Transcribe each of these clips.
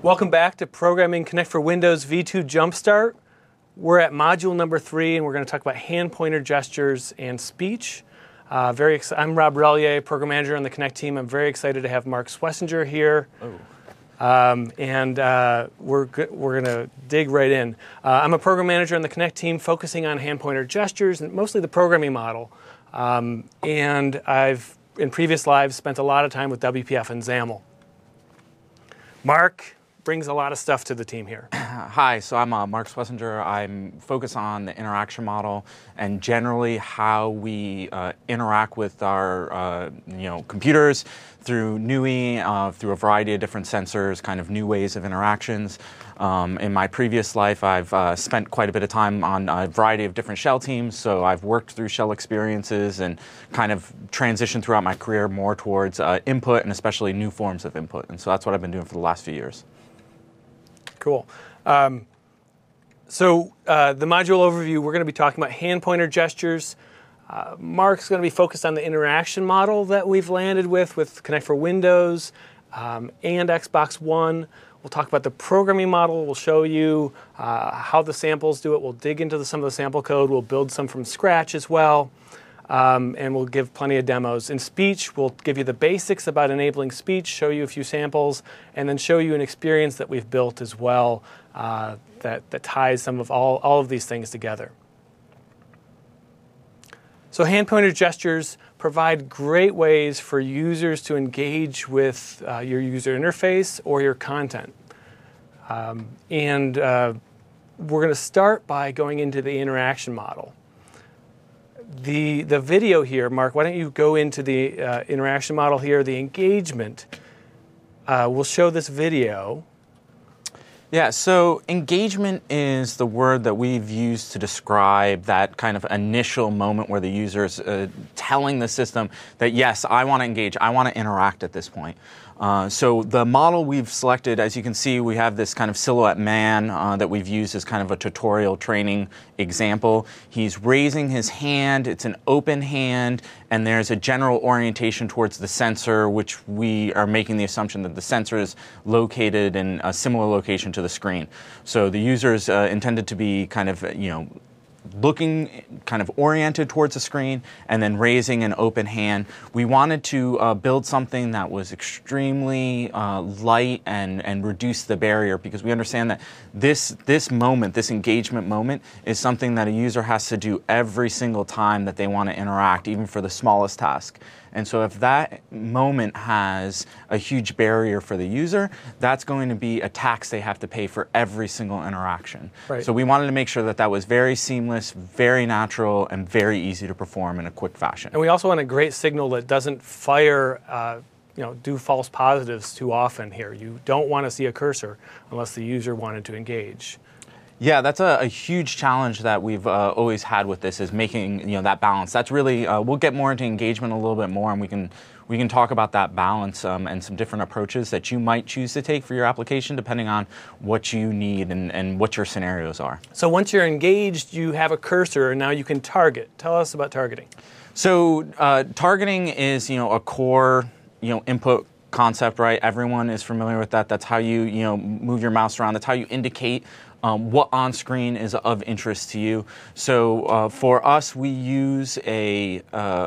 Welcome back to Programming Connect for Windows V2 Jumpstart. We're at module number 3, and we're going to talk about hand pointer gestures and speech. I'm Rob Relier, Program Manager on the Connect team. I'm very excited to have Mark Swessinger here. We're going to dig right in. I'm a Program Manager on the Connect team focusing on hand pointer gestures and mostly the programming model. And I've, in previous lives, spent a lot of time with WPF and XAML. Mark brings a lot of stuff to the team here. Hi, so I'm Mark Swessinger. I'm focused on the interaction model and generally how we interact with our computers through NUI, through a variety of different sensors, kind of new ways of interactions. In my previous life, I've spent quite a bit of time on a variety of different shell teams, so I've worked through shell experiences and kind of transitioned throughout my career more towards input and especially new forms of input. And so that's what I've been doing for the last few years. Cool. The module overview, we're going to be talking about hand pointer gestures. Mark's going to be focused on the interaction model that we've landed with Connect for Windows and Xbox One. We'll talk about the programming model. We'll show you how the samples do it. We'll dig into some of the sample code. We'll build some from scratch as well. And we'll give plenty of demos. In speech, we'll give you the basics about enabling speech, show you a few samples, and then show you an experience that we've built as well that ties some of all of these things together. So hand pointer gestures provide great ways for users to engage with your user interface or your content. We're going to start by going into the interaction model. The video here, Mark, why don't you go into the interaction model here, the engagement. We'll show this video. Yeah, so engagement is the word that we've used to describe that kind of initial moment where the user's telling the system that, yes, I want to engage, I want to interact at this point. So the model we've selected, as you can see, we have this kind of silhouette man that we've used as kind of a tutorial training example. He's raising his hand, it's an open hand, and there's a general orientation towards the sensor, which we are making the assumption that the sensor is located in a similar location to the screen. So the user is intended to be kind of, looking kind of oriented towards the screen and then raising an open hand. We wanted to build something that was extremely light and reduce the barrier because we understand that this moment, this engagement moment, is something that a user has to do every single time that they want to interact, even for the smallest task. And so if that moment has a huge barrier for the user, that's going to be a tax they have to pay for every single interaction. Right. So we wanted to make sure that that was very seamless, very natural, and very easy to perform in a quick fashion. And we also want a great signal that doesn't fire, do false positives too often here. You don't want to see a cursor unless the user wanted to engage. Yeah, that's a huge challenge that we've always had with this, is making that balance. That's really we'll get more into engagement a little bit more, and we can talk about that balance and some different approaches that you might choose to take for your application, depending on what you need and what your scenarios are. So once you're engaged, you have a cursor, and now you can target. Tell us about targeting. So targeting is a core input concept, right? Everyone is familiar with that. That's how you move your mouse around. That's how you indicate what on screen is of interest to you. So for us, we use a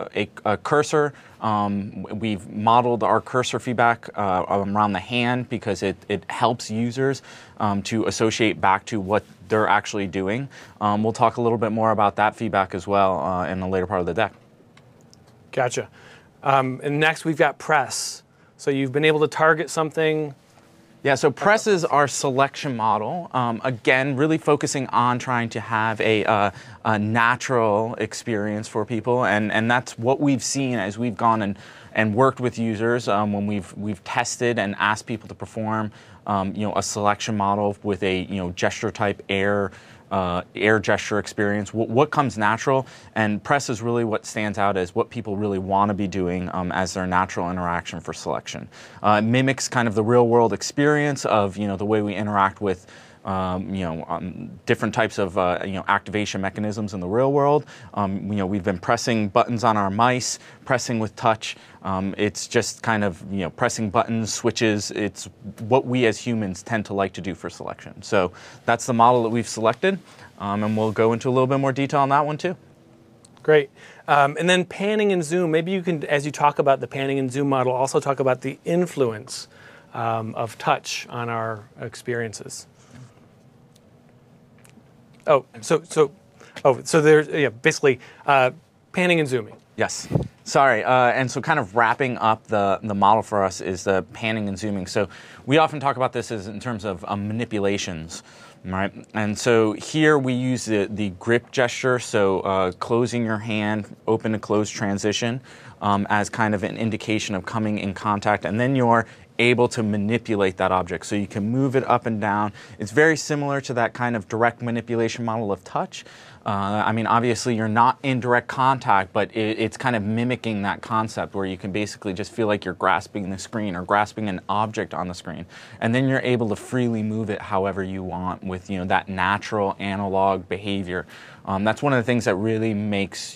cursor. We've modeled our cursor feedback around the hand because it helps users to associate back to what they're actually doing. We'll talk a little bit more about that feedback as well in the later part of the deck. Gotcha. And next we've got press. So you've been able to target something. Yeah, so press is our selection model. Again, really focusing on trying to have a natural experience for people, and that's what we've seen as we've gone and worked with users when we've tested and asked people to perform a selection model with a gesture type air gesture experience, what comes natural, and press is really what stands out as what people really want to be doing as their natural interaction for selection. It mimics kind of the real world experience of the way we interact with different types of activation mechanisms in the real world. We've been pressing buttons on our mice, pressing with touch. It's just kind of pressing buttons, switches. It's what we as humans tend to like to do for selection. So that's the model that we've selected, and we'll go into a little bit more detail on that one too. Great. And then panning and zoom. Maybe you can, as you talk about the panning and zoom model, also talk about the influence of touch on our experiences. So there's basically panning and zooming. Yes. Sorry. And so kind of wrapping up the model for us is the panning and zooming. So we often talk about this as in terms of manipulations, right? And so here we use the grip gesture, so closing your hand, open to close transition, as kind of an indication of coming in contact, and then you're able to manipulate that object. So you can move it up and down. It's very similar to that kind of direct manipulation model of touch. Obviously you're not in direct contact, but it's kind of mimicking that concept where you can basically just feel like you're grasping the screen or grasping an object on the screen. And then you're able to freely move it however you want with that natural analog behavior. That's one of the things that really makes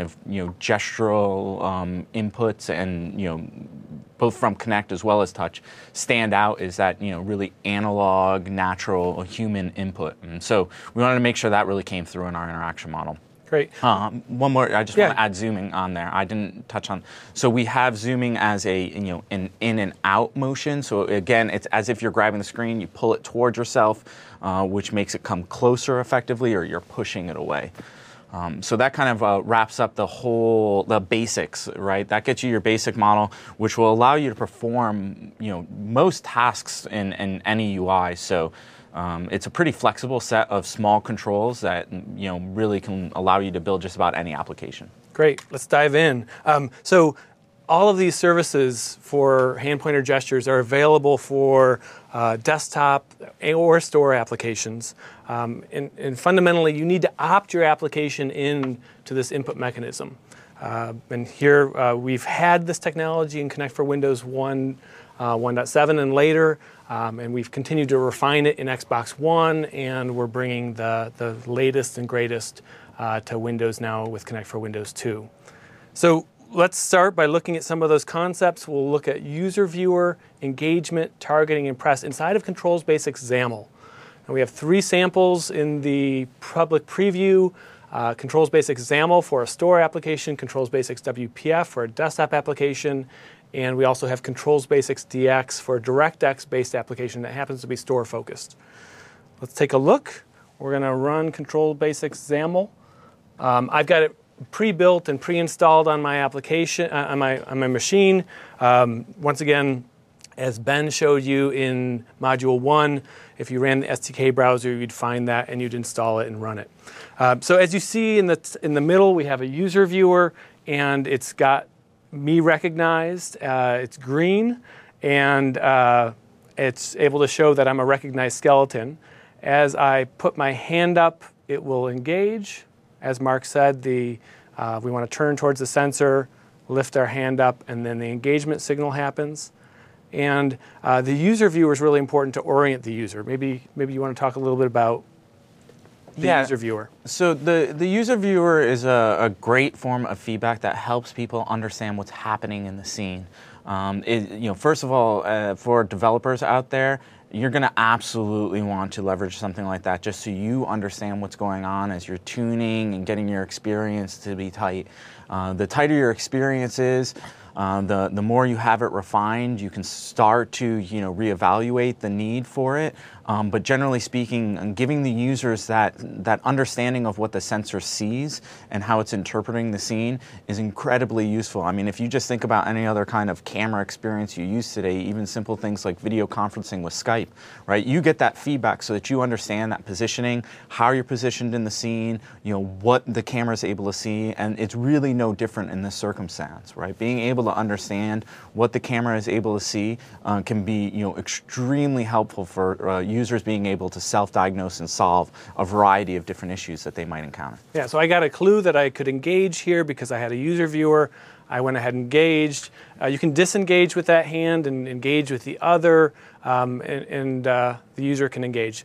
gestural inputs and both from Kinect as well as touch stand out, is that really analog, natural, human input. And so we wanted to make sure that really came through in our interaction model. Great. One more, I just want to add zooming on there. I didn't touch on. So we have zooming as an in and out motion. So again, it's as if you're grabbing the screen, you pull it towards yourself, which makes it come closer effectively, or you're pushing it away. So that kind of wraps up the basics, right? That gets you your basic model, which will allow you to perform, most tasks in any UI. So it's a pretty flexible set of small controls that, really can allow you to build just about any application. Great. Let's dive in. So all of these services for hand pointer gestures are available for desktop or store applications. And fundamentally, you need to opt your application in to this input mechanism. And here we've had this technology in Kinect for Windows 1.7 and later, and we've continued to refine it in Xbox One, and we're bringing the latest and greatest to Windows now with Kinect for Windows 2. So let's start by looking at some of those concepts. We'll look at user viewer, engagement, targeting, and press inside of Controls Basics XAML. And we have 3 samples in the public preview. Controls Basics XAML for a store application, Controls Basics WPF for a desktop application, and we also have Controls Basics DX for a DirectX-based application that happens to be store-focused. Let's take a look. We're going to run Controls Basics XAML. I've got it pre-built and pre-installed on my application, on my machine. Once again, as Ben showed you in Module 1, if you ran the SDK browser, you'd find that and you'd install it and run it. So as you see in the middle, we have a user viewer, and it's got me recognized. It's green, and it's able to show that I'm a recognized skeleton. As I put my hand up, it will engage. As Mark said, we want to turn towards the sensor, lift our hand up, and then the engagement signal happens. And the user viewer is really important to orient the user. Maybe you want to talk a little bit about the user viewer. So the user viewer is a great form of feedback that helps people understand what's happening in the scene. First of all, for developers out there, you're going to absolutely want to leverage something like that just so you understand what's going on as you're tuning and getting your experience to be tight. The tighter your experience is, the more you have it refined, you can start to reevaluate the need for it. But generally speaking, giving the users that understanding of what the sensor sees and how it's interpreting the scene is incredibly useful. I mean, if you just think about any other kind of camera experience you use today, even simple things like video conferencing with Skype, right? You get that feedback so that you understand that positioning, how you're positioned in the scene, what the camera is able to see, and it's really no different in this circumstance, right? Being able to understand what the camera is able to see can be, extremely helpful for users being able to self-diagnose and solve a variety of different issues that they might encounter. Yeah, so I got a clue that I could engage here because I had a user viewer. I went ahead and engaged. You can disengage with that hand and engage with the other, and the user can engage. And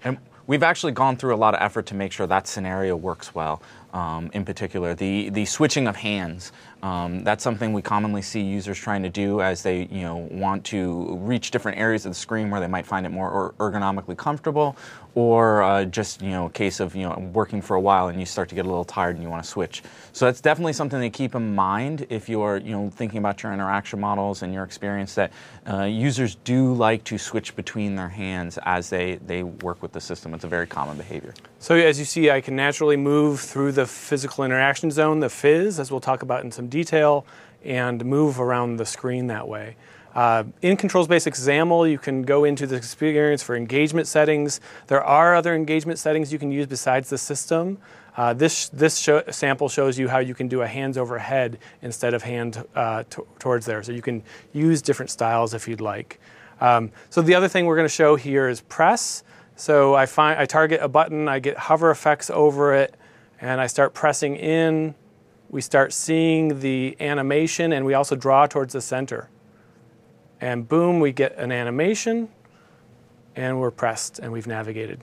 we've actually gone through a lot of effort to make sure that scenario works well. In particular, the switching of hands. That's something we commonly see users trying to do as they want to reach different areas of the screen where they might find it more ergonomically comfortable, or just a case of working for a while and you start to get a little tired and you want to switch. So that's definitely something to keep in mind if you're thinking about your interaction models and your experience, that users do like to switch between their hands as they work with the system. It's a very common behavior. So as you see, I can naturally move through the physical interaction zone, the FIZ, as we'll talk about in some detail, and move around the screen that way. In Controls Basics XAML, you can go into the experience for engagement settings. There are other engagement settings you can use besides the system. This sample shows you how you can do a hands overhead instead of hand towards there. So you can use different styles if you'd like. So the other thing we're going to show here is press. So I target a button, I get hover effects over it, and I start pressing in. We start seeing the animation, and we also draw towards the center. And boom, we get an animation, and we're pressed, and we've navigated.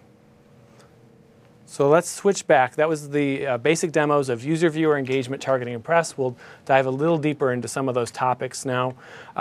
So let's switch back. That was the basic demos of user viewer engagement, targeting, and press. We'll dive a little deeper into some of those topics now.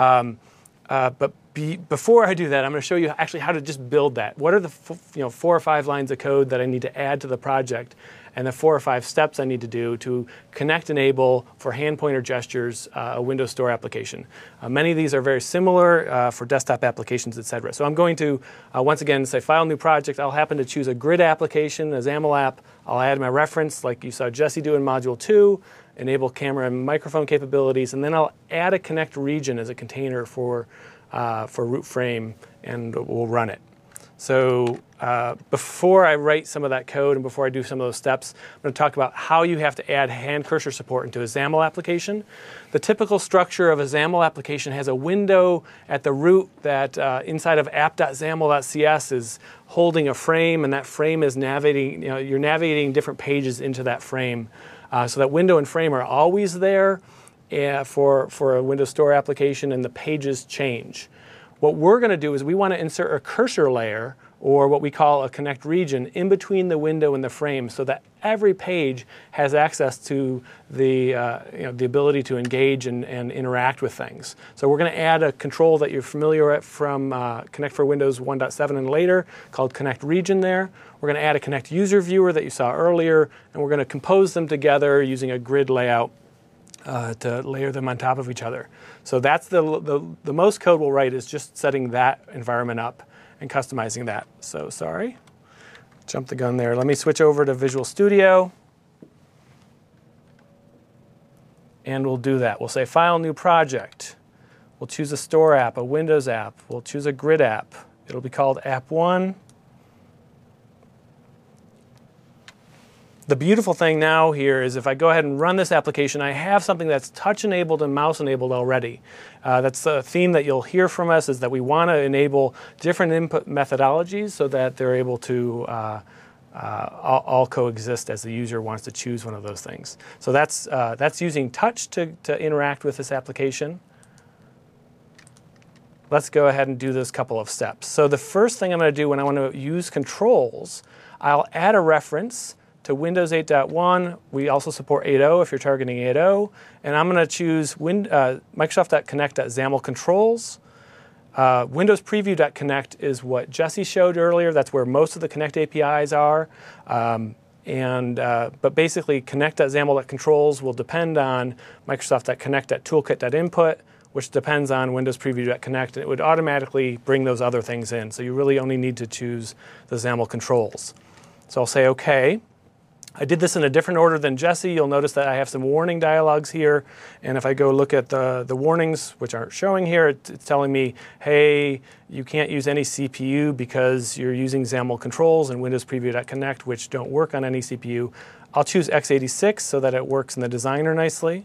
But before I do that, I'm going to show you actually how to just build that. What are the 4 or 5 lines of code that I need to add to the project, and the 4 or 5 steps I need to do to connect, enable for hand pointer gestures a Windows Store application. Many of these are very similar for desktop applications, etc. So I'm going to once again say File, New Project. I'll happen to choose a grid application, a XAML app. I'll add my reference like you saw Jesse do in Module 2, enable camera and microphone capabilities, and then I'll add a connect region as a container for root frame, and we'll run it. So before I write some of that code and before I do some of those steps, I'm going to talk about how you have to add hand cursor support into a XAML application. The typical structure of a XAML application has a window at the root that inside of app.xaml.cs is holding a frame, and that frame is navigating, you're navigating different pages into that frame. So that window and frame are always there for a Windows Store application, and the pages change. What we're going to do is we want to insert a cursor layer, or what we call a connect region, in between the window and the frame, so that every page has access to the ability to engage and interact with things. So we're going to add a control that you're familiar with from Connect for Windows 1.7 and later, called Connect Region there. We're going to add a Connect User Viewer that you saw earlier, and we're going to compose them together using a grid layout to layer them on top of each other. So that's the most code we'll write is just setting that environment up and customizing that. So sorry, jumped the gun there. Let me switch over to Visual Studio, and we'll do that. We'll say File, New Project. We'll choose a Store app, a Windows app. We'll choose a grid app. It'll be called App 1. The beautiful thing now here is if I go ahead and run this application, I have something that's touch-enabled and mouse-enabled already. That's a theme that you'll hear from us, is that we want to enable different input methodologies so that they're able to all coexist as the user wants to choose one of those things. So that's using touch to interact with this application. Let's go ahead and do this couple of steps. So the first thing I'm going to do when I want to use controls, I'll add a reference to Windows 8.1. We also support 8.0 if you're targeting 8.0. And I'm going to choose Microsoft.Connect.XAML controls. Windows Preview.Connect is what Jesse showed earlier. That's where most of the Connect APIs are. But basically, Connect.XAML.controls will depend on Microsoft.Connect.Toolkit.Input, which depends on Windows Preview.Connect, and it would automatically bring those other things in. So you really only need to choose the XAML controls. So I'll say OK. I did this in a different order than Jesse. You'll notice that I have some warning dialogues here. And if I go look at the warnings, which aren't showing here, it's telling me, hey, you can't use any CPU because you're using XAML controls and Windows Preview.Connect, which don't work on any CPU. I'll choose x86 so that it works in the designer nicely.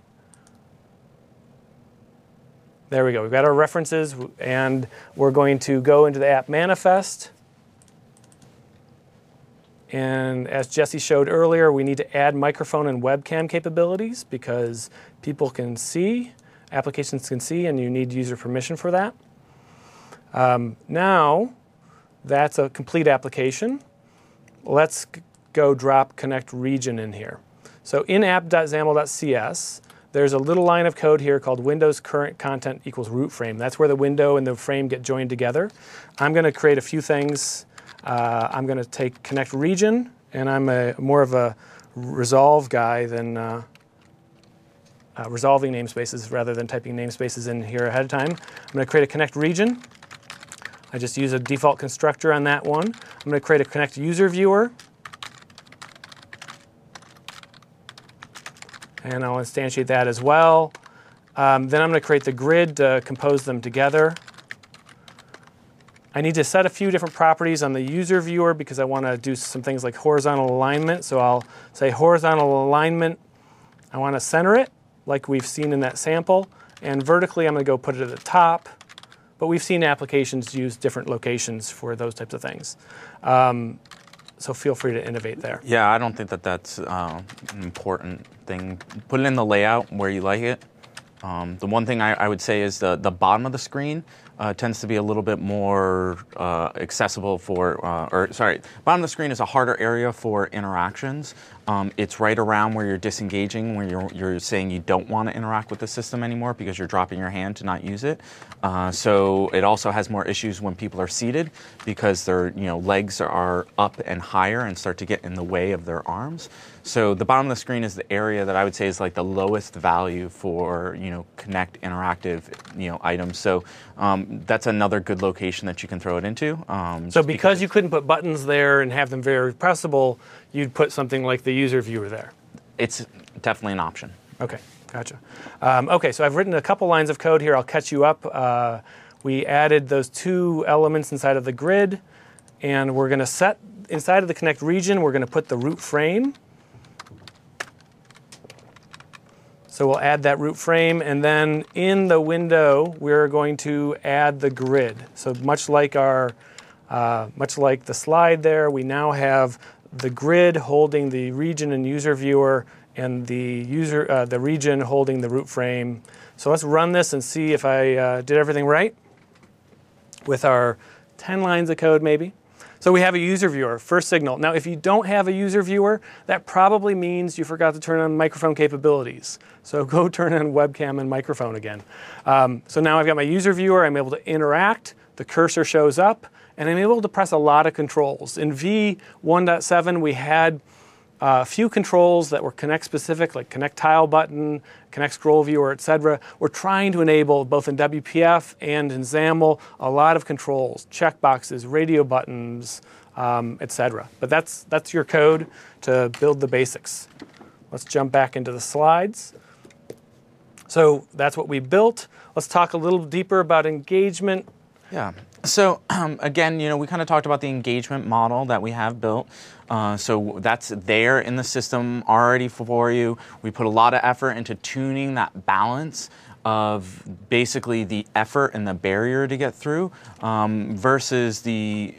There we go. We've got our references, and we're going to go into the app manifest. And as Jesse showed earlier, we need to add microphone and webcam capabilities because people can see, applications can see, and you need user permission for that. Now, that's a complete application. let's go drop connect region in here. So in app.xaml.cs, there's a little line of code here called Windows current content equals root frame. That's where the window and the frame get joined together. I'm going to create a few things. I'm going to take connect region, and I'm more of a resolve guy than resolving namespaces rather than typing namespaces in here ahead of time. I'm going to create a connect region. I just use a default constructor on that one. I'm going to create a connect user viewer. And I'll instantiate that as well. Then I'm going to create the grid to compose them together. I need to set a few different properties on the user viewer because I want to do some things like horizontal alignment. So I'll say horizontal alignment, I want to center it like we've seen in that sample. And vertically, I'm going to go put it at the top. But we've seen applications use different locations for those types of things. So feel free to innovate there. Yeah, I don't think that that's an important thing. Put it in the layout where you like it. The one thing I would say is the bottom of the screen tends to be a little bit more accessible for, bottom of the screen is a harder area for interactions. It's right around where you're disengaging, where you're saying you don't want to interact with the system anymore because you're dropping your hand to not use it. So it also has more issues when people are seated because their legs are up and higher and start to get in the way of their arms. So the bottom of the screen is the area that I would say is like the lowest value for Connect interactive items. So that's another good location that you can throw it into. So because you couldn't put buttons there and have them very pressable, you'd put something like the user viewer there. It's definitely an option. Okay, gotcha. Okay, so I've written a couple lines of code here. I'll catch you up. We added those two elements inside of the grid, and we're going to set inside of the connect region, we're going to put the root frame. So we'll add that root frame, and then in the window, we're going to add the grid. So much like the slide there, we now have the grid holding the region and user viewer, and the region holding the root frame. So let's run this and see if I did everything right with our 10 lines of code maybe. So we have a user viewer, first signal. Now if you don't have a user viewer, that probably means you forgot to turn on microphone capabilities. So go turn on webcam and microphone again. So now I've got my user viewer, I'm able to interact, the cursor shows up, and I'm able to press a lot of controls. In V1.7 we had a few controls that were Connect specific, like Connect tile button, Connect scroll viewer, etc. We're trying to enable, both in WPF and in XAML, a lot of controls, checkboxes, radio buttons, etc. But that's your code to build the basics. Let's jump back into the slides. So that's what we built. Let's talk a little deeper about engagement. Yeah. So again, we kind of talked about the engagement model that we have built. So that's there in the system already for you. We put a lot of effort into tuning that balance of basically the effort and the barrier to get through versus the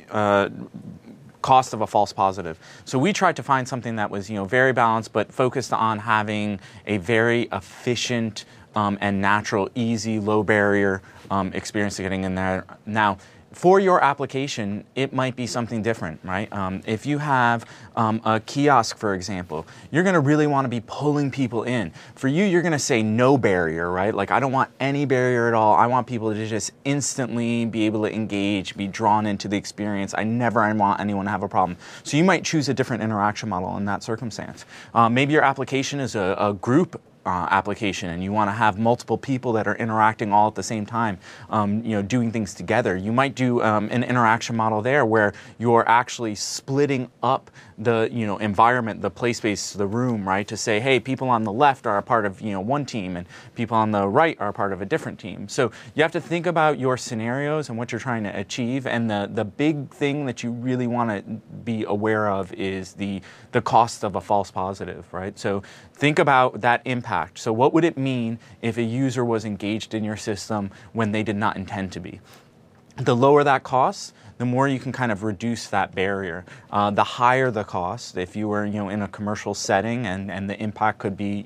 cost of a false positive. So we tried to find something that was very balanced, but focused on having a very efficient and natural, easy, low barrier experience to getting in there. Now, for your application, it might be something different, right? If you have a kiosk, for example, you're going to really want to be pulling people in. For you, you're going to say no barrier, right? Like, I don't want any barrier at all. I want people to just instantly be able to engage, be drawn into the experience. I never want anyone to have a problem. So you might choose a different interaction model in that circumstance. Maybe your application is a group application, and you want to have multiple people that are interacting all at the same time, doing things together. You might do an interaction model there where you're actually splitting up the environment, the play space, the room, right? To say, hey, people on the left are a part of one team, and people on the right are a part of a different team. So you have to think about your scenarios and what you're trying to achieve. And the big thing that you really want to be aware of is the cost of a false positive, right? So think about that impact. So what would it mean if a user was engaged in your system when they did not intend to be? The lower that cost, the more you can kind of reduce that barrier. The higher the cost, if you were in a commercial setting and the impact could be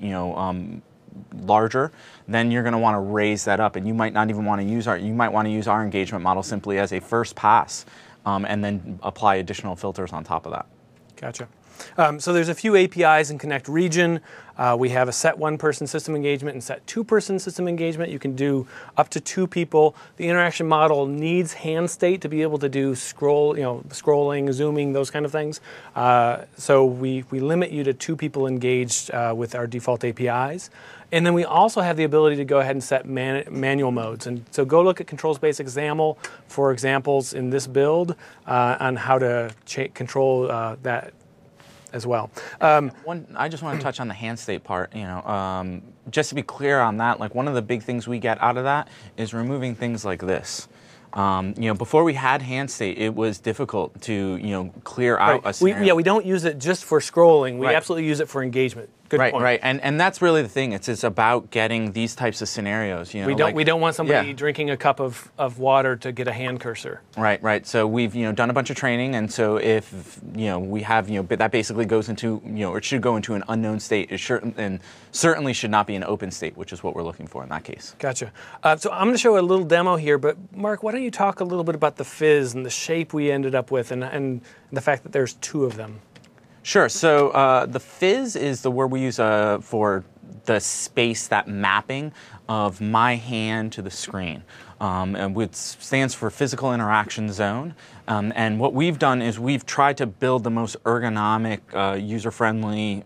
larger, then you're going to want to raise that up, and you might not even want to use our engagement model simply as a first pass, and then apply additional filters on top of that. Gotcha. So there's a few APIs in Connect region. We have a set one-person system engagement and set two-person system engagement. You can do up to 2 people. The interaction model needs hand state to be able to do scrolling, zooming, those kind of things. So we limit you to 2 people engaged with our default APIs. And then we also have the ability to go ahead and set manual modes. And so go look at Controls Basic XAML for examples in this build on how to control that as well. I just want to touch on the hand state part. Just to be clear on that, like one of the big things we get out of that is removing things like this. Before we had hand state, it was difficult to clear out a scenario. We don't use it just for scrolling. We Right. absolutely use it for engagement. Good point. Right, and that's really the thing. It's about getting these types of scenarios. We don't want somebody drinking a cup of water to get a hand cursor. Right. So we've done a bunch of training, and so if we have that basically goes into it should go into an unknown state. It certainly should not be an open state, which is what we're looking for in that case. Gotcha. So I'm going to show a little demo here, but Mark, why don't you talk a little bit about the fizz and the shape we ended up with, and the fact that there's 2 of them. Sure. So the fizz is the word we use for the space, that mapping of my hand to the screen, and which stands for Physical Interaction Zone. And what we've done is we've tried to build the most ergonomic, user-friendly,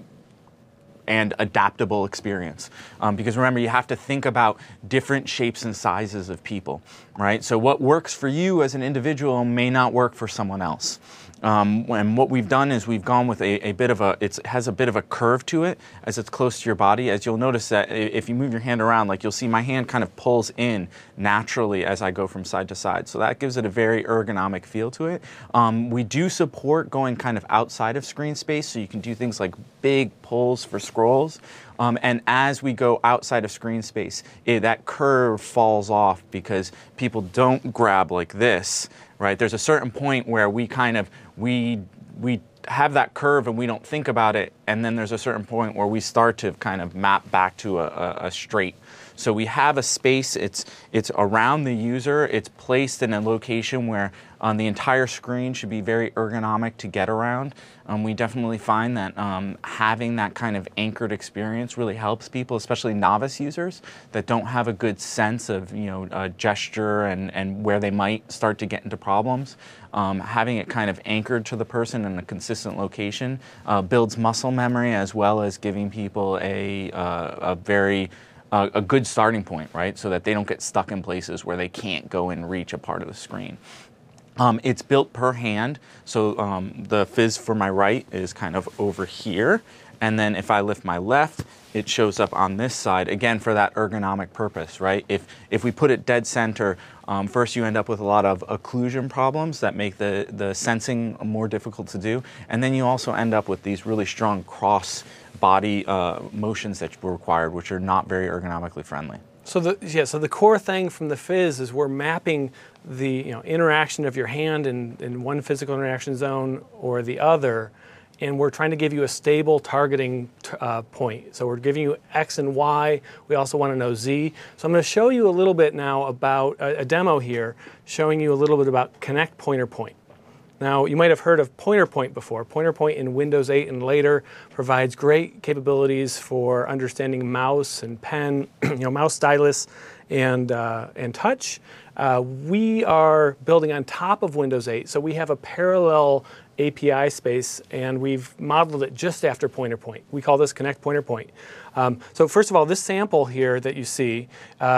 and adaptable experience. Because remember, you have to think about different shapes and sizes of people, right? So what works for you as an individual may not work for someone else. And what we've done is we've gone with it has a bit of a curve to it as it's close to your body. As you'll notice that if you move your hand around, like you'll see my hand kind of pulls in naturally as I go from side to side. So that gives it a very ergonomic feel to it. We do support going kind of outside of screen space, so you can do things like big pulls for scrolls. And as we go outside of screen space, that curve falls off because people don't grab like this, right? There's a certain point where we have that curve and we don't think about it, and then there's a certain point where we start to kind of map back to a straight. So we have a space, it's around the user, it's placed in a location where the entire screen should be very ergonomic to get around. We definitely find that having that kind of anchored experience really helps people, especially novice users that don't have a good sense of gesture and where they might start to get into problems. Having it kind of anchored to the person in a consistent location builds muscle memory, as well as giving people a good starting point, right? So that they don't get stuck in places where they can't go and reach a part of the screen. It's built per hand, so the fizz for my right is kind of over here, and then if I lift my left, it shows up on this side, again for that ergonomic purpose, right? If we put it dead center, first you end up with a lot of occlusion problems that make the sensing more difficult to do, and then you also end up with these really strong cross body motions that were required, which are not very ergonomically friendly. So the core thing from the fizz is we're mapping the interaction of your hand in one physical interaction zone or the other, and we're trying to give you a stable targeting point. So we're giving you X and Y. We also want to know Z. So I'm going to show you a little bit now about a demo here, showing you a little bit about Connect Pointer Point. Now, you might have heard of Pointer Point before. Pointer Point in Windows 8 and later provides great capabilities for understanding mouse and pen, mouse stylus and touch. We are building on top of Windows 8, so we have a parallel API space, and we've modeled it just after Pointer Point. We call this Connect Pointer Point. So first of all, this sample here that you see,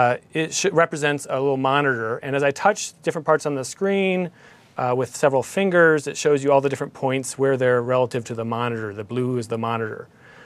it represents a little monitor, and as I touch different parts on the screen, with several fingers, it shows you all the different points where they're relative to the monitor. The blue is the monitor.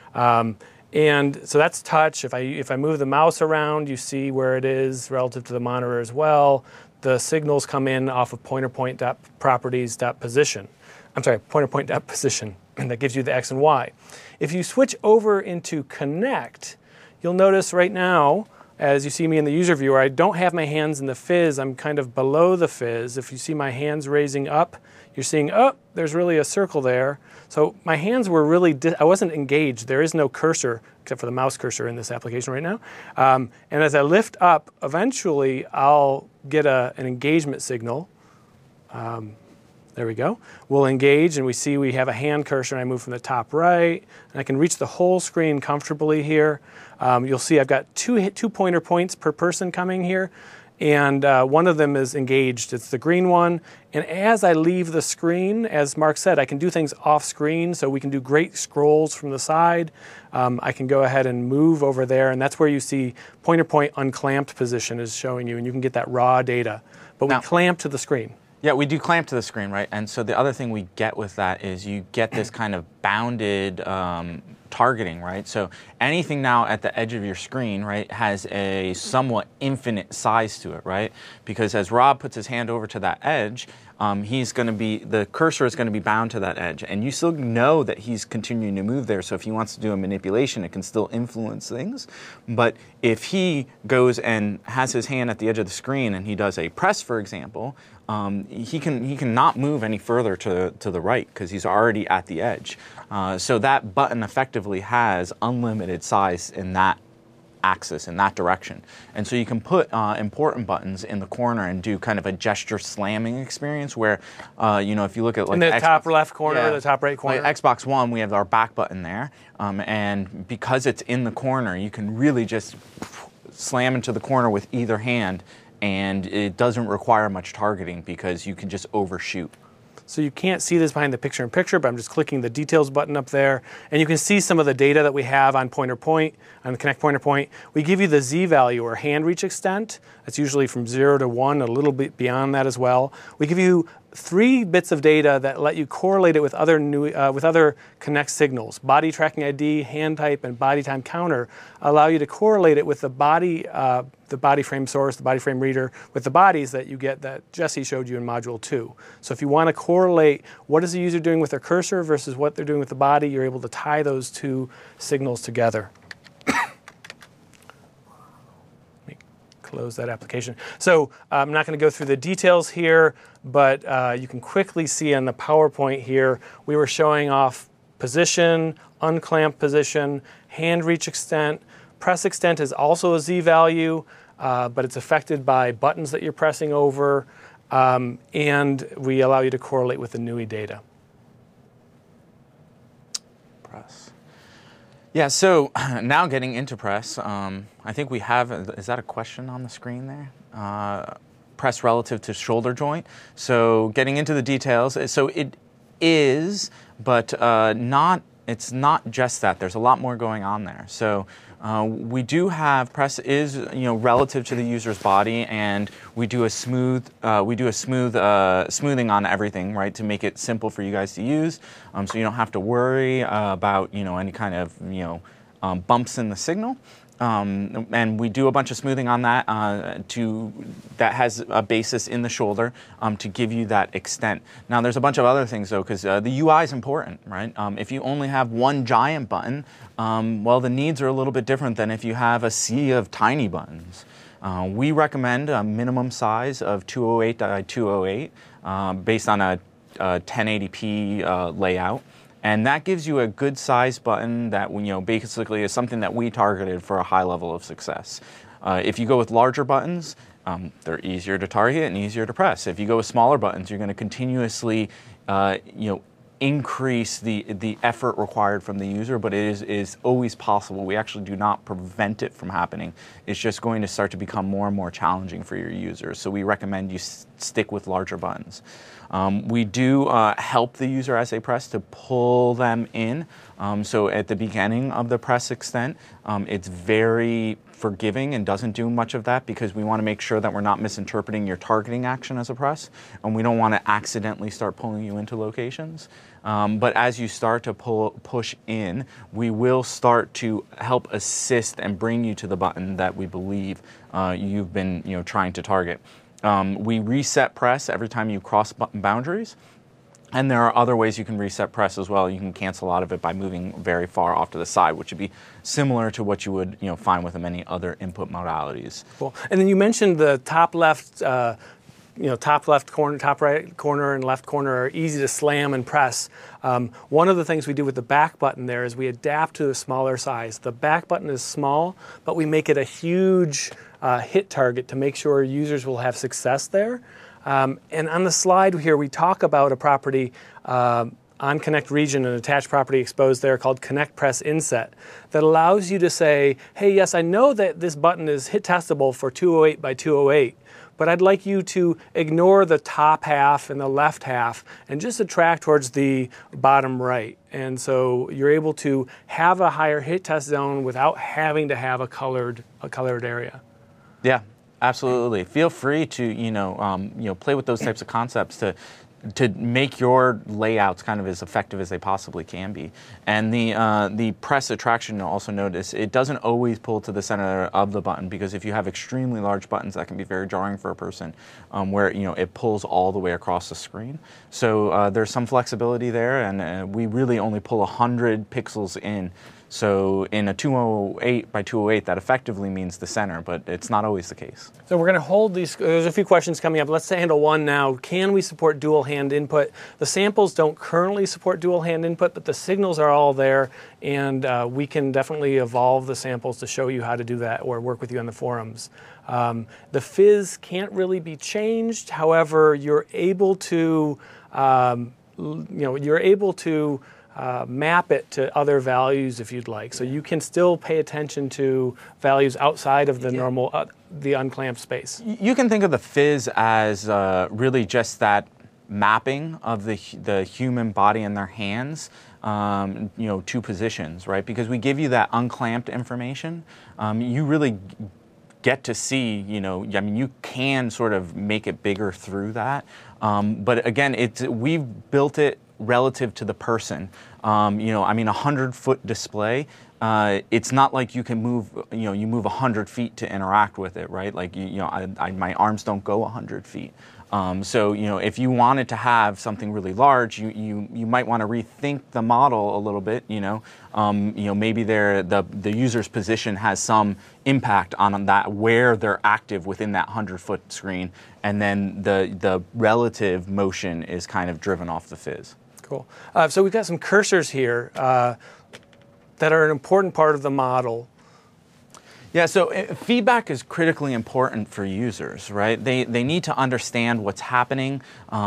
And so that's touch. If I move the mouse around, you see where it is relative to the monitor as well. The signals come in off of pointerpoint.properties.position. I'm sorry, pointerpoint.position, and that gives you the X and Y. If you switch over into Connect, you'll notice right now, as you see me in the user viewer, I don't have my hands in the fizz. I'm kind of below the fizz. If you see my hands raising up, you're seeing, there's really a circle there. So my hands were really, I wasn't engaged. There is no cursor, except for the mouse cursor in this application right now. And as I lift up, eventually I'll get an engagement signal. There we go. We'll engage, and we see we have a hand cursor, and I move from the top right, and I can reach the whole screen comfortably here. You'll see I've got two pointer points per person coming here, and one of them is engaged. It's the green one, and as I leave the screen, as Mark said, I can do things off screen, so we can do great scrolls from the side. I can go ahead and move over there, and that's where you see pointer point unclamped position is showing you, and you can get that raw data. But we clamp to the screen. Yeah, we do clamp to the screen, right? And so the other thing we get with that is you get this kind of bounded targeting, right? So anything now at the edge of your screen, right, has a somewhat infinite size to it, right? Because as Rob puts his hand over to that edge, the cursor is going to be bound to that edge, and you still know that he's continuing to move there. So if he wants to do a manipulation, it can still influence things. But if he goes and has his hand at the edge of the screen and he does a press, for example, he can not move any further to the right because he's already at the edge. So that button effectively has unlimited size in that axis, in that direction. And so you can put important buttons in the corner and do kind of a gesture slamming experience where, if you look at like in the top left corner, or the top right corner. Like Xbox One, we have our back button there. And because it's in the corner, you can really just slam into the corner with either hand, and it doesn't require much targeting because you can just overshoot. So you can't see this behind the picture-in-picture, but I'm just clicking the details button up there. And you can see some of the data that we have on pointer point, on the Connect pointer point. We give you the Z value, or hand reach extent. That's usually from 0 to 1, a little bit beyond that as well. We give you 3 bits of data that let you correlate it with other Connect signals. Body tracking ID, hand type, and body time counter allow you to correlate it with the body frame source, the body frame reader, with the bodies that you get that Jesse showed you in Module 2. So if you want to correlate what is the user doing with their cursor versus what they're doing with the body, you're able to tie those 2 signals together. Close that application. So I'm not going to go through the details here, but you can quickly see on the PowerPoint here, we were showing off position, unclamp position, hand reach extent. Press extent is also a Z value, but it's affected by buttons that you're pressing over, and we allow you to correlate with the NUI data. Press. Yeah, so now getting into press, I think we have, is that a question on the screen there? Press relative to shoulder joint. So getting into the details, so it is, but it's not just that. There's a lot more going on there. So we do have press is relative to the user's body, and we do a smoothing on everything, right, to make it simple for you guys to use, so you don't have to worry about any kind of bumps in the signal. And we do a bunch of smoothing on that that has a basis in the shoulder to give you that extent. Now there's a bunch of other things though, because the UI is important, right? If you only have one giant button, well, the needs are a little bit different than if you have a sea of tiny buttons. We recommend a minimum size of 208 by 208 based on a 1080p layout. And that gives you a good size button that basically is something that we targeted for a high level of success. If you go with larger buttons, they're easier to target and easier to press. If you go with smaller buttons, you're going to continuously increase the effort required from the user, but it is always possible. We actually do not prevent it from happening. It's just going to start to become more and more challenging for your users. So we recommend you stick with larger buttons. We do help the user as they press to pull them in. So at the beginning of the press extent, it's very forgiving and doesn't do much of that because we want to make sure that we're not misinterpreting your targeting action as a press, and we don't want to accidentally start pulling you into locations. But as you start to push in, we will start to help assist and bring you to the button that we believe you've been trying to target. We reset press every time you cross button boundaries. And there are other ways you can reset press as well. You can cancel a lot of it by moving very far off to the side, which would be similar to what you would find with many other input modalities. Cool. And then you mentioned the top left, top left corner, top right corner, and left corner are easy to slam and press. One of the things we do with the back button there is we adapt to a smaller size. The back button is small, but we make it a huge hit target to make sure users will have success there. And on the slide here, we talk about a property on Connect Region, an attached property exposed there called Connect Press Inset that allows you to say, hey, yes, I know that this button is hit testable for 208 by 208, but I'd like you to ignore the top half and the left half and just attract towards the bottom right. And so you're able to have a higher hit test zone without having to have a colored area. Yeah, absolutely. Feel free to play with those types of concepts to make your layouts kind of as effective as they possibly can be. And the press attraction, you'll also notice, it doesn't always pull to the center of the button, because if you have extremely large buttons, that can be very jarring for a person, where it pulls all the way across the screen. So there's some flexibility there, and we really only pull 100 pixels in. So in a 208 by 208, that effectively means the center, but it's not always the case. So we're going to hold these. There's a few questions coming up. Let's handle one now. Can we support dual hand input? The samples don't currently support dual hand input, but the signals are all there, and we can definitely evolve the samples to show you how to do that or work with you on the forums. The fizz can't really be changed. However, you're able to, map it to other values if you'd like. So you can still pay attention to values outside of the normal, the unclamped space. You can think of the fizz as really just that mapping of the human body and their hands, to positions, right? Because we give you that unclamped information. You really get to see, you can sort of make it bigger through that. But again, we've built it relative to the person. A 100-foot display, it's not like you can move, you move 100 feet to interact with it, right? Like, my arms don't go 100 feet. So if you wanted to have something really large, you might want to rethink the model a little bit. Maybe the user's position has some impact on that, where they're active within that 100-foot screen, and then the relative motion is kind of driven off the fizz. Cool. So we've got some cursors here that are an important part of the model. Yeah, so feedback is critically important for users, right? They need to understand what's happening,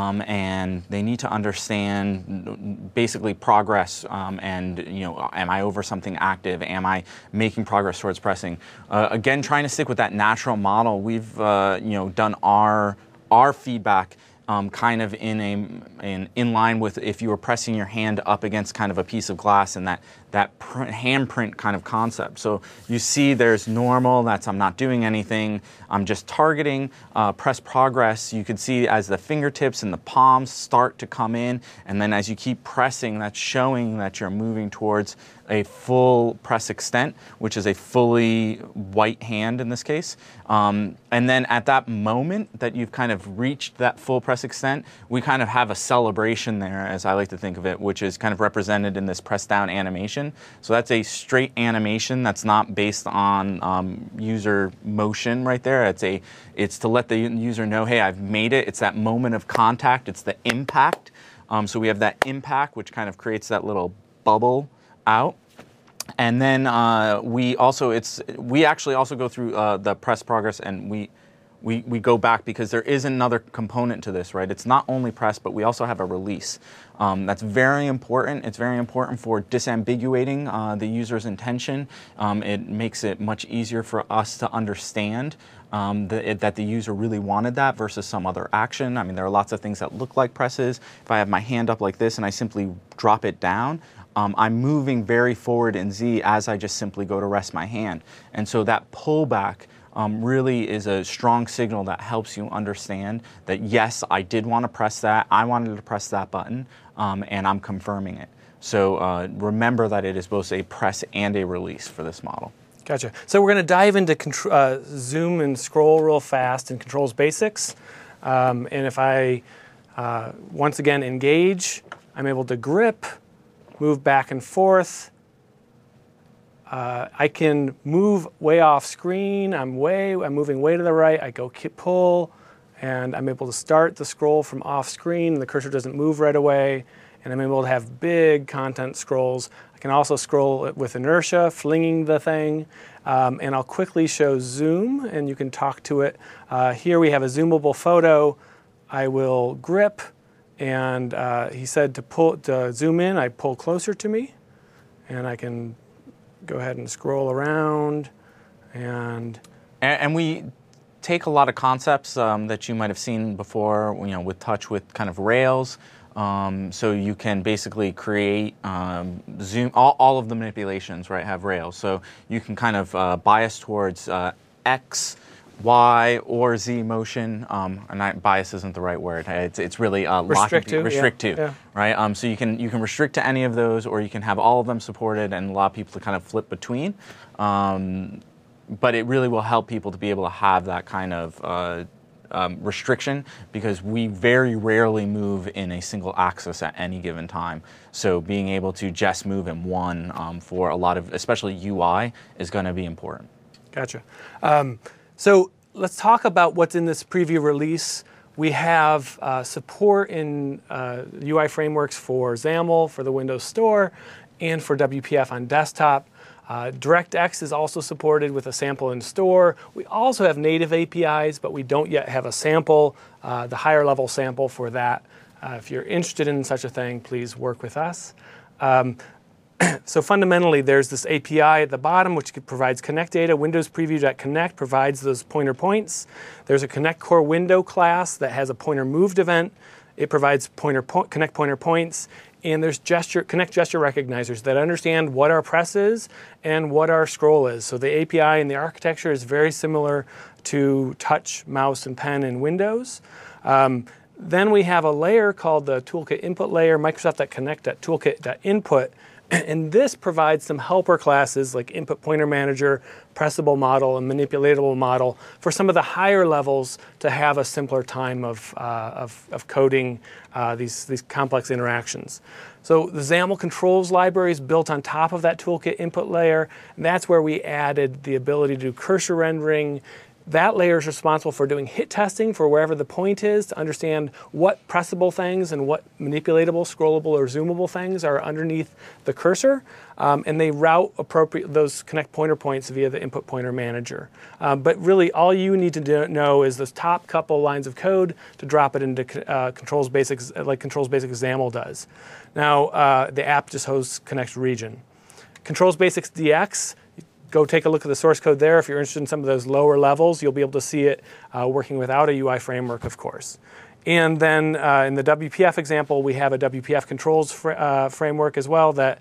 and they need to understand basically progress, and am I over something active? Am I making progress towards pressing? Again, trying to stick with that natural model, we've done our feedback kind of in line with if you were pressing your hand up against kind of a piece of glass, and that handprint kind of concept. So you see there's normal, that's I'm not doing anything, I'm just targeting. Press progress, you can see as the fingertips and the palms start to come in, and then as you keep pressing, that's showing that you're moving towards a full press extent, which is a fully white hand in this case. And then at that moment that you've kind of reached that full press extent, we kind of have a celebration there, as I like to think of it, which is kind of represented in this press down animation. So that's a straight animation that's not based on user motion right there. It's to let the user know, hey, I've made it. It's that moment of contact. It's the impact. So we have that impact, which kind of creates that little bubble out. And then we actually also go through the press progress, and we go back because there is another component to this, right? It's not only press, but we also have a release. That's very important. It's very important for disambiguating the user's intention. It makes it much easier for us to understand that the user really wanted that versus some other action. I mean, there are lots of things that look like presses. If I have my hand up like this and I simply drop it down, I'm moving very forward in Z as I just simply go to rest my hand. And so that pullback really is a strong signal that helps you understand that, yes, I did want to press that, I wanted to press that button, and I'm confirming it. So remember that it is both a press and a release for this model. Gotcha. So we're going to dive into zoom and scroll real fast in controls basics. And if I, once again, engage, I'm able to grip, move back and forth. I can move way off screen. I'm moving way to the right. I go pull, and I'm able to start the scroll from off screen. The cursor doesn't move right away, and I'm able to have big content scrolls. I can also scroll with inertia, flinging the thing, and I'll quickly show zoom, and you can talk to it. Here we have a zoomable photo. I will grip, and he said to zoom in, I pull closer to me, and I can go ahead and scroll around, and we take a lot of concepts that you might have seen before, with touch, with kind of rails. So you can basically create zoom. All of the manipulations, right, have rails. So you can kind of bias towards X, Y, or Z motion. And bias isn't the right word. It's really restrict to, yeah. Right. So you can restrict to any of those, or you can have all of them supported and allow people to kind of flip between. But it really will help people to be able to have that kind of restriction, because we very rarely move in a single axis at any given time. So being able to just move in one for a lot of, especially UI, is going to be important. Gotcha. So let's talk about what's in this preview release. We have support in UI frameworks for XAML, for the Windows Store, and for WPF on desktop. DirectX is also supported with a sample in store. We also have native APIs, but we don't yet have a sample, the higher level sample for that. If you're interested in such a thing, please work with us. So fundamentally, there's this API at the bottom, which provides Connect data. Windows Preview.Connect provides those pointer points. There's a Connect Core window class that has a pointer moved event. It provides Connect pointer points. And there's Connect gesture recognizers that understand what our press is and what our scroll is. So the API and the architecture is very similar to touch, mouse, and pen in Windows. Then we have a layer called the Toolkit Input layer, Microsoft.Connect.Toolkit.Input. And this provides some helper classes like Input Pointer Manager, Pressable Model, and Manipulatable Model for some of the higher levels to have a simpler time of coding these complex interactions. So the XAML controls library is built on top of that Toolkit Input layer, and that's where we added the ability to do cursor rendering. That layer is responsible for doing hit testing for wherever the point is to understand what pressable things and what manipulatable, scrollable, or zoomable things are underneath the cursor. And they route those Connect pointer points via the Input Pointer Manager. But really, all you need to know is those top couple lines of code to drop it into Controls Basics, like Controls Basics XAML does. Now, the app just hosts Connect region. Controls Basics DX, go take a look at the source code there. If you're interested in some of those lower levels, you'll be able to see it working without a UI framework, of course. And then in the WPF example, we have a WPF controls framework as well that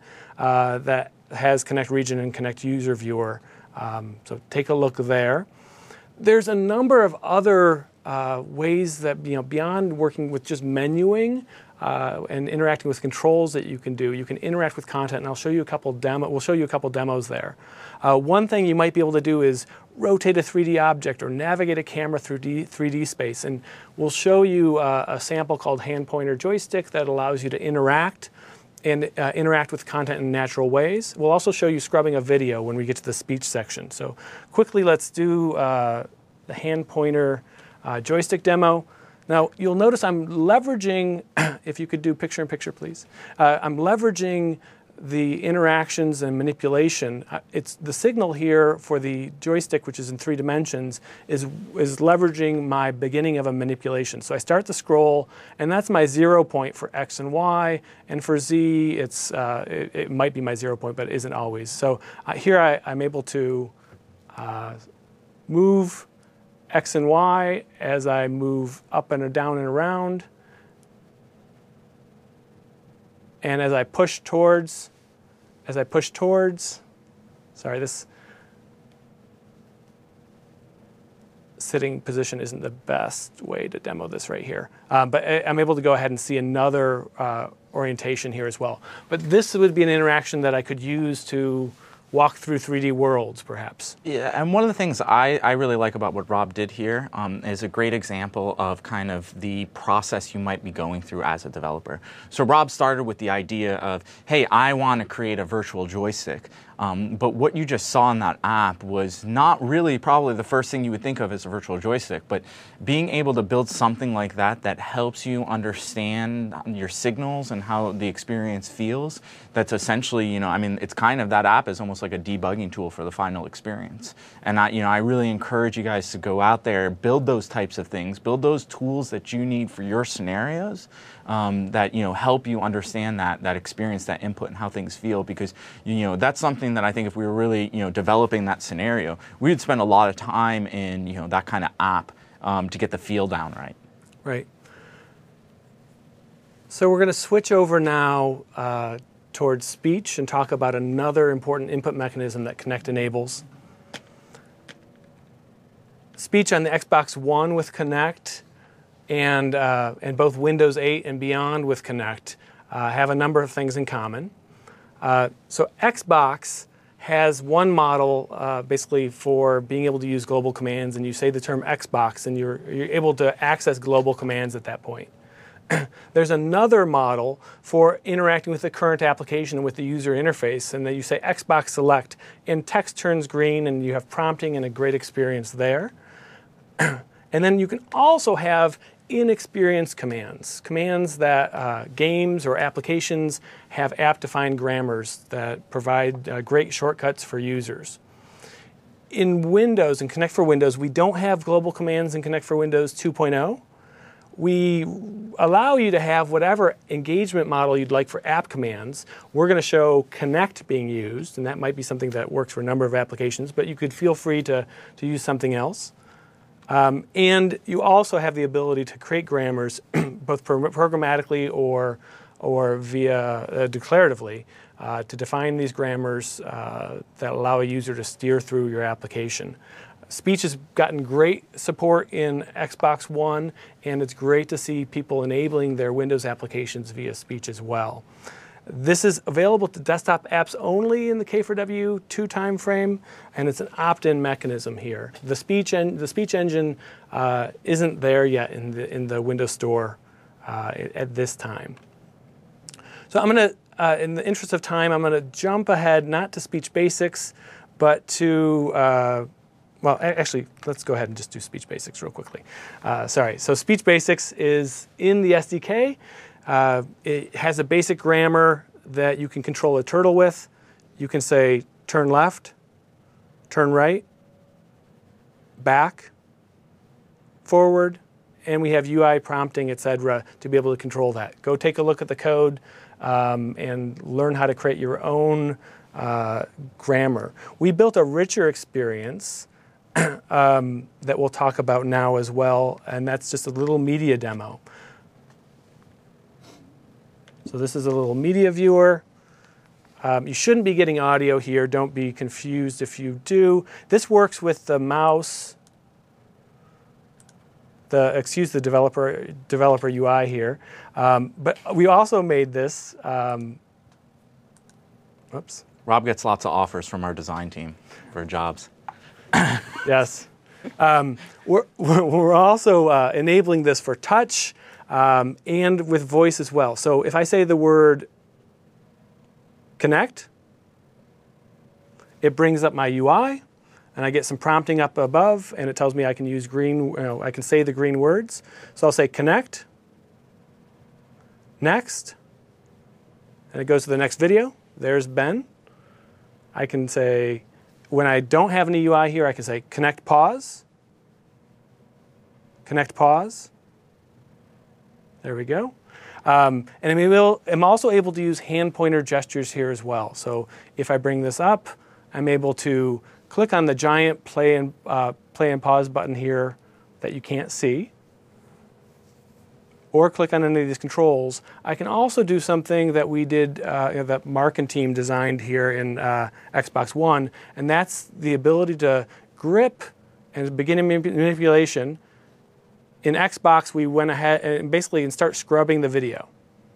has Connect Region and Connect User Viewer. So take a look there. There's a number of other ways that, beyond working with just menuing and interacting with controls that you can do. You can interact with content, and I'll show you a couple we'll show you a couple demos there. One thing you might be able to do is rotate a 3D object or navigate a camera through 3D space. And we'll show you a sample called Hand Pointer Joystick that allows you to interact with content in natural ways. We'll also show you scrubbing a video when we get to the speech section. So quickly, let's do the Hand Pointer Joystick demo. Now, you'll notice I'm leveraging, if you could do picture-in-picture, please. I'm leveraging the interactions and manipulation. It's the signal here for the joystick, which is in 3 dimensions, is leveraging my beginning of a manipulation. So I start the scroll, and that's my 0 point for X and Y, and for Z, it might be my 0 point, but it isn't always. So here I'm able to move X and Y as I move up and down and around. And as I push towards, sorry, this sitting position isn't the best way to demo this right here. But I'm able to go ahead and see another orientation here as well. But this would be an interaction that I could use to walk through 3D worlds, perhaps. Yeah, and one of the things I really like about what Rob did here is a great example of kind of the process you might be going through as a developer. So Rob started with the idea of, hey, I want to create a virtual joystick. But what you just saw in that app was not really probably the first thing you would think of as a virtual joystick, but being able to build something like that that helps you understand your signals and how the experience feels, that's essentially, it's kind of, that app is almost almost like a debugging tool for the final experience. And I really encourage you guys to go out there, build those types of things, build those tools that you need for your scenarios that help you understand that experience, that input, and how things feel. Because that's something that I think if we were really developing that scenario, we would spend a lot of time in that kind of app to get the feel down right. Right. So we're going to switch over now towards speech and talk about another important input mechanism that Kinect enables. Speech on the Xbox One with Kinect and both Windows 8 and beyond with Kinect have a number of things in common. So Xbox has one model basically for being able to use global commands, and you say the term Xbox and you're able to access global commands at that point. There's another model for interacting with the current application and with the user interface, and that you say Xbox Select, and text turns green, and you have prompting and a great experience there. And then you can also have in-experience commands that games or applications have app-defined grammars that provide great shortcuts for users. In Windows, in Kinect for Windows, we don't have global commands in Kinect for Windows 2.0. We allow you to have whatever engagement model you'd like for app commands. We're going to show Kinect being used, and that might be something that works for a number of applications, but you could feel free to use something else. And you also have the ability to create grammars, both programmatically or via declaratively, to define these grammars that allow a user to steer through your application. Speech has gotten great support in Xbox One, and it's great to see people enabling their Windows applications via speech as well. This is available to desktop apps only in the K4W2 timeframe, and it's an opt-in mechanism here. The speech engine isn't there yet in the Windows Store at this time. So I'm going to, in the interest of time, I'm going to jump ahead not to Speech Basics, but to well, actually, let's go ahead and just do Speech Basics real quickly. Sorry. So Speech Basics is in the SDK. It has a basic grammar that you can control a turtle with. You can say turn left, turn right, back, forward, and we have UI prompting, etc., to be able to control that. Go take a look at the code and learn how to create your own grammar. We built a richer experience that we'll talk about now as well, and that's just a little media demo. So this is a little media viewer. You shouldn't be getting audio here. Don't be confused if you do. This works with the mouse, excuse the developer UI here. But we also made this. Oops. Rob gets lots of offers from our design team for jobs. Yes. We're also enabling this for touch and with voice as well. So if I say the word Kinect, it brings up my UI, and I get some prompting up above, and it tells me I can use green, I can say the green words. So I'll say Kinect, next, and it goes to the next video. There's Ben. I can say, when I don't have any UI here, I can say Kinect pause, Kinect pause. There we go. And I'm also able to use hand pointer gestures here as well. So if I bring this up, I'm able to click on the giant play and pause button here that you can't see, or click on any of these controls. I can also do something that we did, that Mark and team designed here in Xbox One, and that's the ability to grip and begin manipulation. In Xbox, we went ahead and basically start scrubbing the video.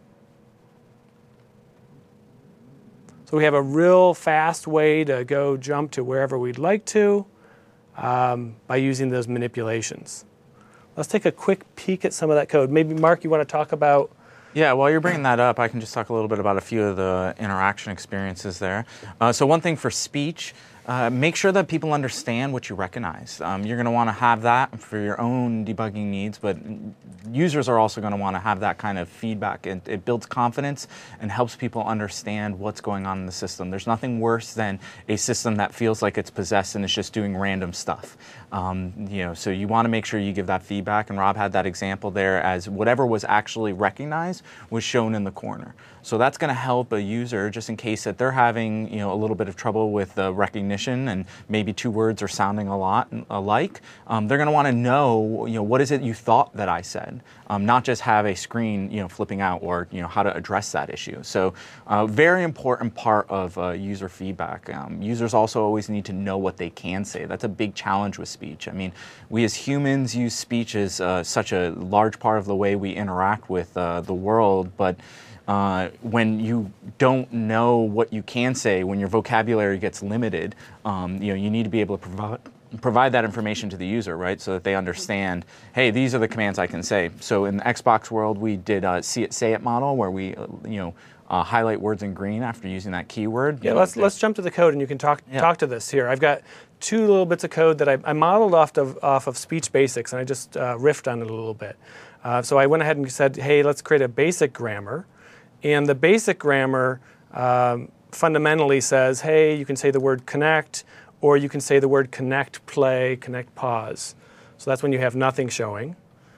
So we have a real fast way to go jump to wherever we'd like to by using those manipulations. Let's take a quick peek at some of that code. Maybe, Mark, you want to talk about... Yeah, while you're bringing that up, I can just talk a little bit about a few of the interaction experiences there. So one thing for speech, Make sure that people understand what you recognize. You're going to want to have that for your own debugging needs, but users are also going to want to have that kind of feedback. It builds confidence and helps people understand what's going on in the system. There's nothing worse than a system that feels like it's possessed and it's just doing random stuff. So you want to make sure you give that feedback, and Rob had that example there as whatever was actually recognized was shown in the corner. So that's going to help a user just in case that they're having a little bit of trouble with the recognition and maybe two words are sounding a lot alike. They're going to want to know what is it you thought that I said, not just have a screen flipping out or how to address that issue. So very important part of user feedback. Users also always need to know what they can say. That's a big challenge with speech. I mean, we as humans use speech as such a large part of the way we interact with the world, but when you don't know what you can say, when your vocabulary gets limited, you need to be able to provide that information to the user, right, so that they understand, hey, these are the commands I can say. So in the Xbox world, we did a see it, say it model where we, highlight words in green after using that keyword. Yeah, let's jump to the code, and you can talk to this here. I've got two little bits of code that I modeled off of Speech Basics, and I just riffed on it a little bit. So I went ahead and said, hey, let's create a basic grammar. And the basic grammar fundamentally says, hey, you can say the word connect, or you can say the word connect play, connect pause. So that's when you have nothing showing.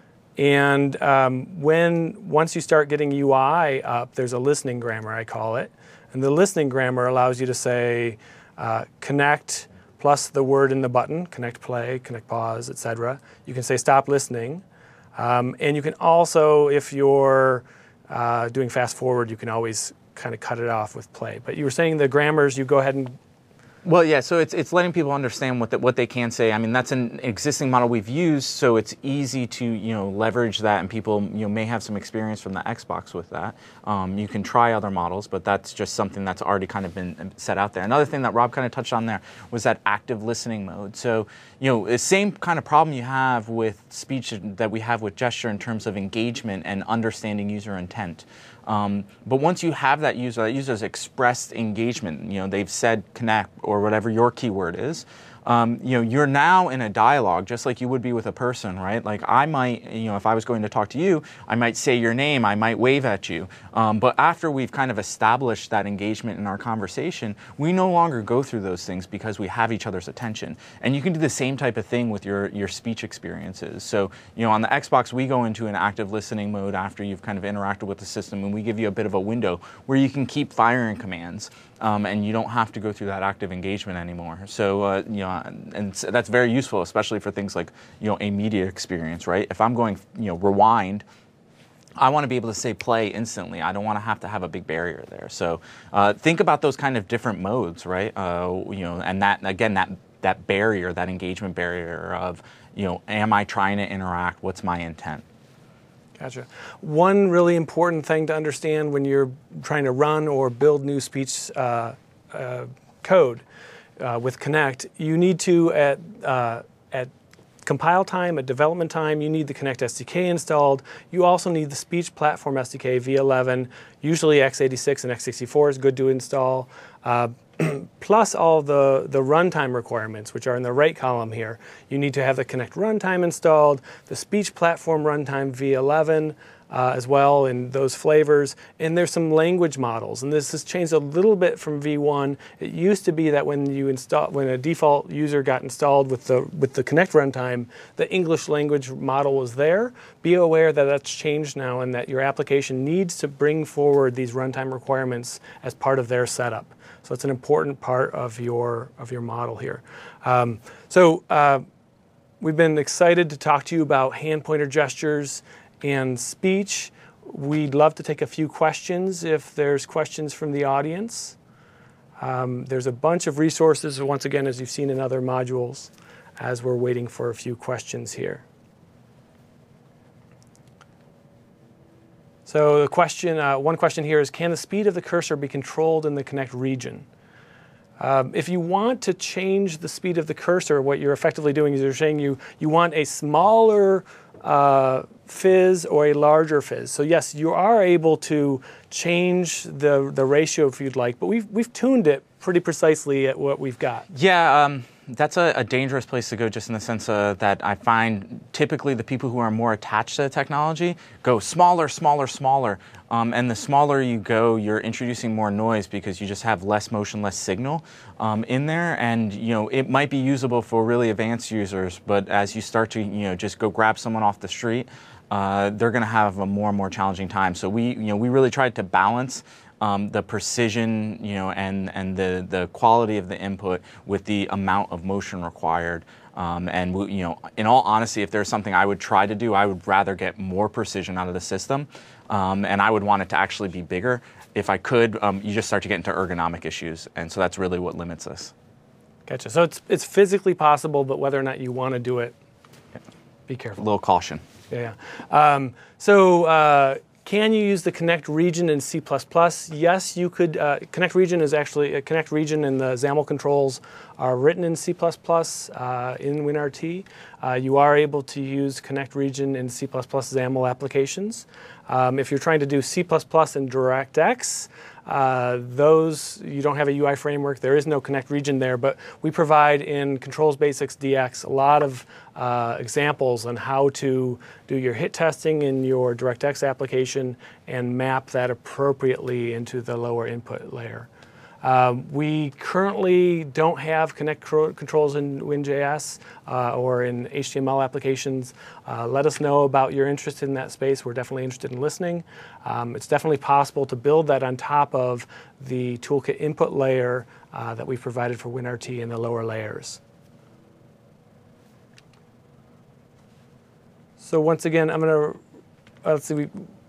And once you start getting UI up, there's a listening grammar, I call it. And the listening grammar allows you to say connect plus the word in the button, connect play, connect pause, etc. You can say stop listening. And you can also, if you're doing fast forward, you can always kind of cut it off with play. But you were saying the grammars, you go ahead and... Well, yeah, so it's letting people understand what they can say. I mean, that's an existing model we've used, so it's easy to leverage that, and people may have some experience from the Xbox with that. You can try other models, but that's just something that's already kind of been set out there. Another thing that Rob kind of touched on there was that active listening mode. So the same kind of problem you have with speech that we have with gesture in terms of engagement and understanding user intent. But once you have that user's expressed engagement, they've said connect or whatever your keyword is, you're now in a dialogue just like you would be with a person, right? Like I might, if I was going to talk to you, I might say your name, I might wave at you. But after we've kind of established that engagement in our conversation, we no longer go through those things because we have each other's attention. And you can do the same type of thing with your speech experiences. So, on the Xbox, we go into an active listening mode after you've kind of interacted with the system, and we give you a bit of a window where you can keep firing commands. And you don't have to go through that active engagement anymore. So, and that's very useful, especially for things like, a media experience, right? If I'm going, rewind, I want to be able to say play instantly. I don't want to have a big barrier there. So, think about those kind of different modes, right? And that, again, that barrier, that engagement barrier of, am I trying to interact? What's my intent? Gotcha. One really important thing to understand when you're trying to run or build new speech code with Connect, you need to, at compile time, at development time, you need the Connect SDK installed. You also need the Speech Platform SDK v11. Usually x86 and x64 is good to install. Plus all the runtime requirements, which are in the right column here. You need to have the Connect runtime installed, the Speech Platform runtime v11 as well in those flavors, and there's some language models. And this has changed a little bit from v1. It used to be that when a default user got installed with the Connect runtime, the English language model was there. Be aware that that's changed now, and that your application needs to bring forward these runtime requirements as part of their setup. So it's an important part of your model here. We've been excited to talk to you about hand pointer gestures and speech. We'd love to take a few questions if there's questions from the audience. There's a bunch of resources, once again, as you've seen in other modules, as we're waiting for a few questions here. So the question, one question here is, can the speed of the cursor be controlled in the Connect region? If you want to change the speed of the cursor, what you're effectively doing is you're saying you want a smaller fizz or a larger fizz. So yes, you are able to change the ratio if you'd like, but we've tuned it pretty precisely at what we've got. Yeah, that's a dangerous place to go, just in the sense that I find typically the people who are more attached to the technology go smaller, smaller, smaller. And the smaller you go, you're introducing more noise because you just have less motion, less signal in there. And it might be usable for really advanced users, but as you start to just go grab someone off the street, they're going to have a more and more challenging time. So we really tried to balance the precision, and the quality of the input with the amount of motion required. And in all honesty, if there's something I would try to do, I would rather get more precision out of the system, and I would want it to actually be bigger. If I could, you just start to get into ergonomic issues, and so that's really what limits us. Gotcha. So it's physically possible, but whether or not you want to do it, be careful. A little caution. Yeah. Can you use the Connect region in C++? Yes, you could. Connect region is actually Connect region, and the XAML controls are written in C++ in WinRT. You are able to use Connect region in C++ XAML applications. If you're trying to do C++ and DirectX, those, you don't have a UI framework, there is no Connect region there, but we provide in Controls Basics DX a lot of examples on how to do your hit testing in your DirectX application and map that appropriately into the lower input layer. We currently don't have Connect controls in WinJS or in HTML applications. Let us know about your interest in that space. We're definitely interested in listening. It's definitely possible to build that on top of the toolkit input layer that we've provided for WinRT in the lower layers. So once again, I'm going to, let's see,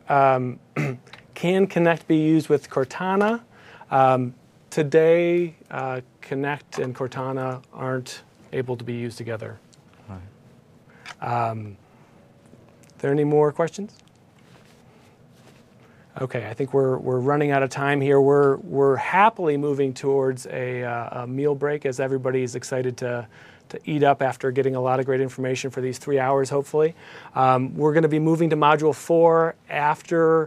can Connect be used with Cortana? Today, Connect and Cortana aren't able to be used together. Are there any more questions? Okay, I think we're running out of time here. We're happily moving towards a meal break, as everybody's excited to eat up after getting a lot of great information for these 3 hours, hopefully. We're going to be moving to Module 4 after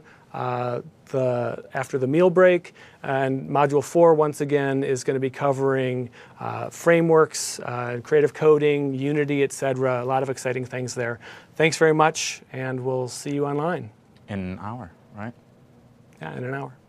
the meal break, and Module 4 once again is going to be covering frameworks, creative coding, Unity, etc. A lot of exciting things there. Thanks very much, and we'll see you online. In an hour, right? Yeah, in an hour.